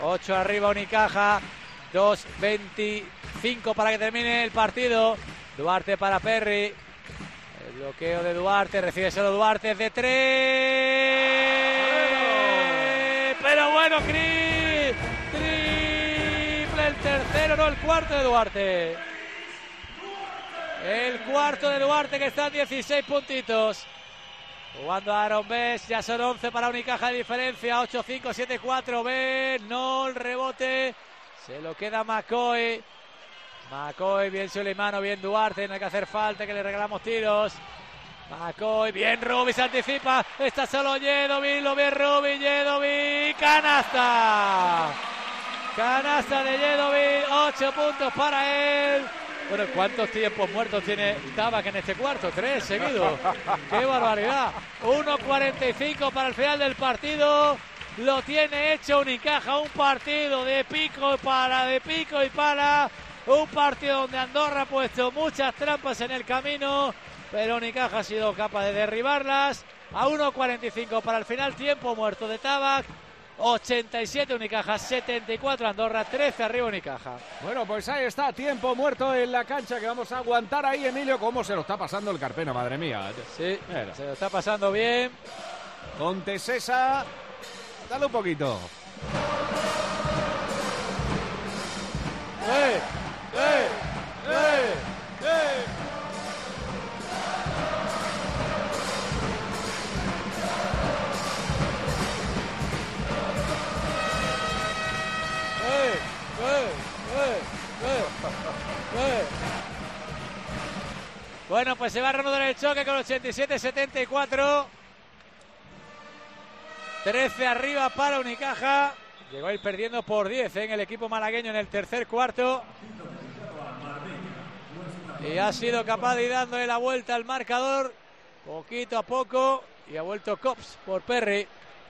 8 arriba Unicaja. 2:25 para que termine el partido. Duarte para Perry. El bloqueo de Duarte. Recibe solo Duarte de 3. Pero bueno, triple el tercero, no el cuarto de Duarte. El cuarto de Duarte, que está en 16 puntitos. Jugando a Aaron Bess, ya son 11 para Unicaja de diferencia. 8-5, 7-4. Bess, no el rebote. Se lo queda McCoy. McCoy, bien Suleimano, bien Duarte. No hay que hacer falta, que le regalamos tiros. McCoy, bien Rubi, se anticipa. Está solo Yedovic, lo ve Rubi, Yedovic. ¡Canasta! Canasta de Yedovic, 8 puntos para él. Bueno, ¿cuántos tiempos muertos tiene Tabak en este cuarto? 3 seguidos. ¡Qué barbaridad! 1:45 para el final del partido. Lo tiene hecho Unicaja. Un partido de pico y para. Un partido donde Andorra ha puesto muchas trampas en el camino, pero Unicaja ha sido capaz de derribarlas. A 1:45 para el final, tiempo muerto de Tabak. 87 Unicaja, 74 Andorra, 13 arriba Unicaja. Bueno, pues ahí está, tiempo muerto en la cancha, que vamos a aguantar ahí, Emilio. ¿Cómo se lo está pasando el Carpena, madre mía? Sí, mira, se lo está pasando bien. Ponte Sesa, dale un poquito. Bueno, pues se va a reanudar el choque con 87-74. 13 arriba para Unicaja. Llegó a ir perdiendo por 10 en el equipo malagueño en el tercer cuarto. Y ha sido capaz de ir dándole la vuelta al marcador poquito a poco. Y ha vuelto Cops por Perry.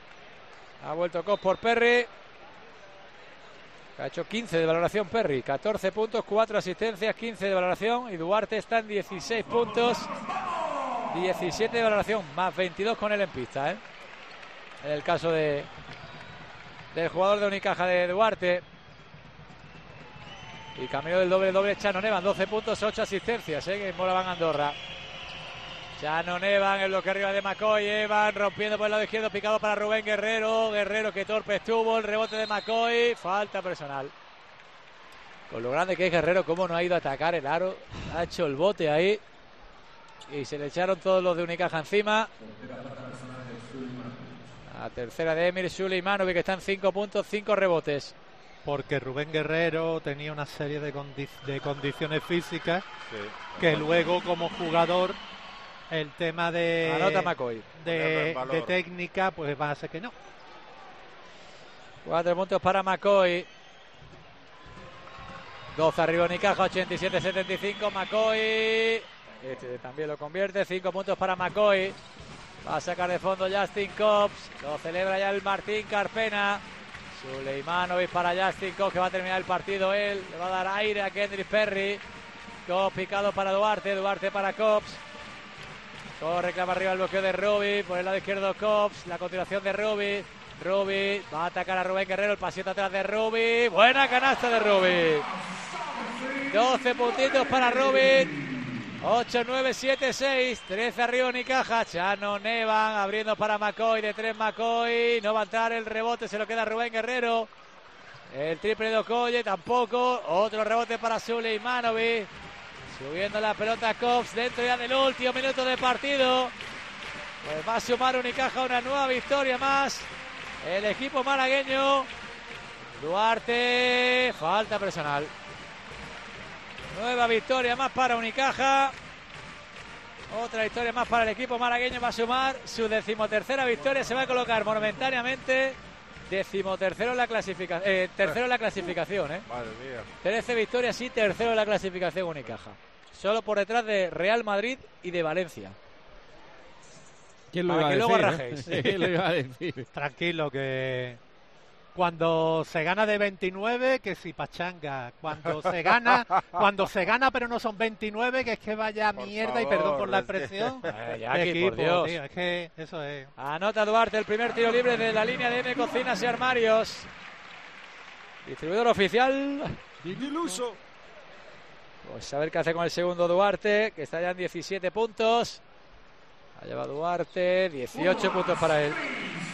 Ha hecho 15 de valoración Perry. 14 puntos, 4 asistencias, 15 de valoración. Y Duarte está en 16 puntos, 17 de valoración, más 22 con él en pista, En el caso del jugador de Unicaja, de Duarte. Y camino del doble Chano Nevan, 12 puntos, 8 asistencias, que Moraván Andorra. Chano Nevan, el bloque arriba de McCoy. Evan rompiendo por el lado izquierdo, picado para Rubén Guerrero. Guerrero, que torpe estuvo, el rebote de McCoy. Falta personal. Con lo grande que es Guerrero, cómo no ha ido a atacar el aro. Ha hecho el bote ahí. Y se le echaron todos los de Unicaja encima. La tercera de Emir Suleimanovic, que está en 5 puntos, 5 rebotes. Porque Rubén Guerrero tenía una serie de condiciones físicas, sí, que luego como jugador el tema de anota McCoy de técnica pues va a ser que no. 4 puntos para McCoy. 12 arriba Unicaja, 87-75. McCoy también lo convierte. 5 puntos para McCoy. Va a sacar de fondo Justin Cops. Lo celebra ya el Martín Carpena. Suleimanovic para Justin Cops, que va a terminar el partido él. Le va a dar aire a Kendrick Perry. Cops picado para Duarte. Duarte para Cops. Cops reclama arriba el bloqueo de Rubi. Por el lado izquierdo Cops. La continuación de Rubi. Rubi va a atacar a Rubén Guerrero. El pasito atrás de Rubi. Buena canasta de Rubi. 12 puntitos para Rubi. 8, 9, 7, 6. 13 arriba Unicaja. Chano Nevan abriendo para McCoy. De 3 McCoy. No va a entrar el rebote. Se lo queda Rubén Guerrero. El triple de Okoye tampoco. Otro rebote para Suleimanovic. Subiendo la pelota Cops dentro ya del último minuto de partido. Pues va a sumar Unicaja una nueva victoria más. El equipo malagueño. Duarte. Falta personal. Nueva victoria más para Unicaja. Otra victoria más para el equipo malagueño. Va a sumar su 13ª victoria. Se va a colocar momentáneamente 13º en la clasificación. Tercero en la clasificación. Madre mía. 13 victorias y tercero en la clasificación Unicaja. Solo por detrás de Real Madrid y de Valencia. ¿Quién lo para que iba a luego decir, rajéis. ¿Quién lo iba a decir? Tranquilo, que cuando se gana de 29, que si pachanga. Cuando se gana pero no son 29, que es que vaya Por mierda, favor, y perdón por la es que- expresión. Jackie, Equipo, por Dios. tío, es que eso es. Anota Duarte el primer tiro libre de la línea de M Cocinas y Armarios. Distribuidor oficial. Iluso. Pues a ver qué hace con el segundo Duarte, que está ya en 17 puntos. Ha llevado Duarte, 18 puntos para él.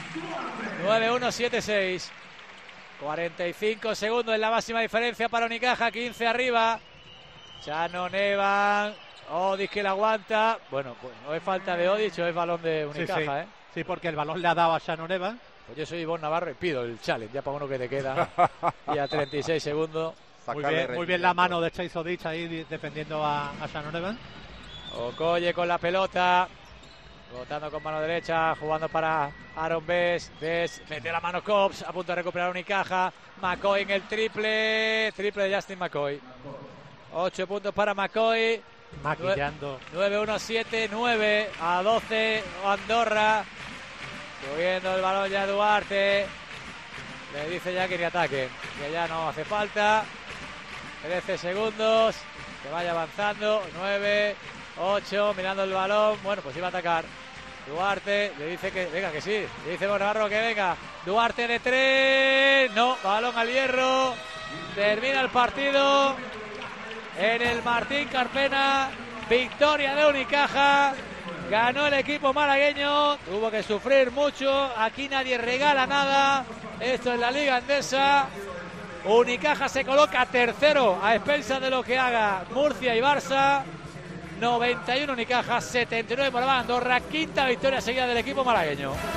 9-1-7-6. 45 segundos en la máxima diferencia para Unicaja, 15 arriba. Chano Nevan. Odic que la aguanta. Bueno, pues no es falta de Odic, es balón de Unicaja, sí. Sí, porque el balón le ha dado a Chano Nevan. Pues yo soy Ivonne Navarro y pido el challenge, ya para uno que te queda. Y a 36 segundos. Muy bien la mano de Chase Odic ahí defendiendo a Chano Nevan. Okoye con la pelota. Botando con mano derecha, jugando para Aaron Bess. Bess mete la mano Cobbs, a punto de recuperar Unicaja. McCoy en el triple. Triple de Justin McCoy. 8 puntos para McCoy. Maquillando. 9-1-7-9 a 12 Andorra. Subiendo el balón ya Duarte. Le dice ya que ni ataque, que ya no hace falta. 13 segundos. Que vaya avanzando. 9, 8, mirando el balón. Bueno, pues iba a atacar. Duarte le dice que venga, que sí. Le dice Navarro que venga. Duarte de 3. No, balón al hierro. Termina el partido en el Martín Carpena. Victoria de Unicaja. Ganó el equipo malagueño. Tuvo que sufrir mucho. Aquí nadie regala nada. Esto es la Liga Endesa. Unicaja se coloca tercero a expensas de lo que haga Murcia y Barça. 91 Unicaja, 79 para Andorra. Quinta victoria seguida del equipo malagueño.